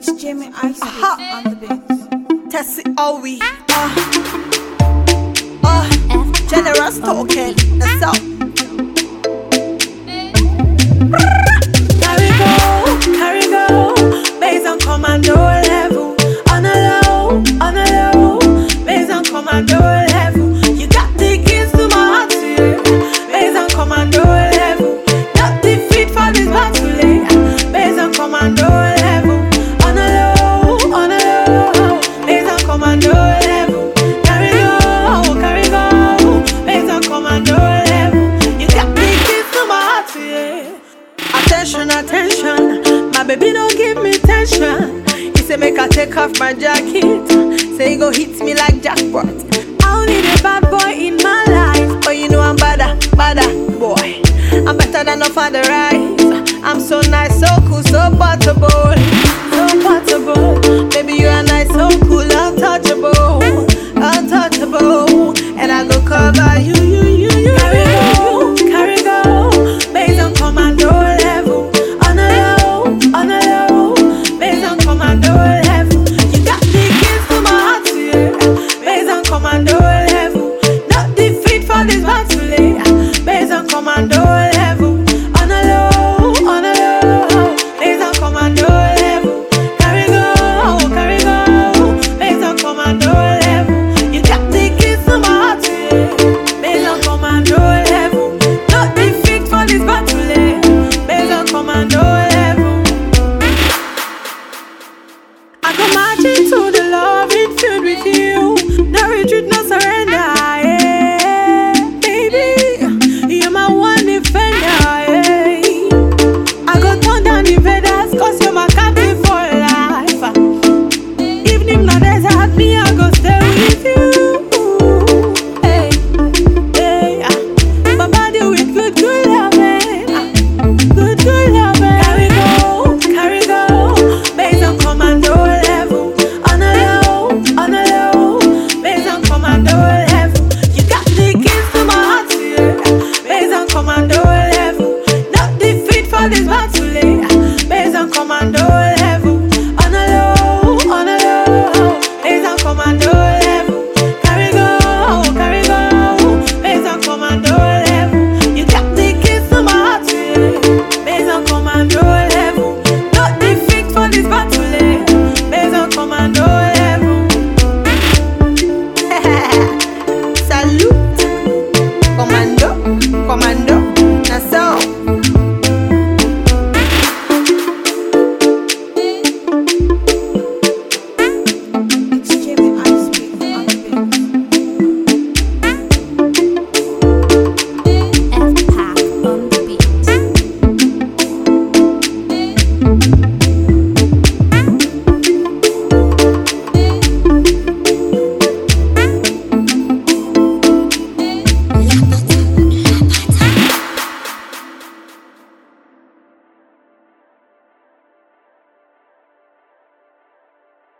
Jamie Ice on the beat. Tessie Owie. Generous token. That's up. Carry go. Based on commando level. On a low. Based on commando level. You got the keys to my heart, yeah. Based on commando level. Not defeat for this battle, yeah. Based on commando level. On a low. Based on commando level. Carry go. Based on commando level. You got the keys to my heart, yeah. Attention. My baby don't give me tension. He say make I take off my jacket. Say he go hit me like jackpot. I don't need a bad boy in my life, but you know I'm badder boy. I'm better than no father rise. I'm so nice, so cool, so portable. Baby, you are nice, so cool.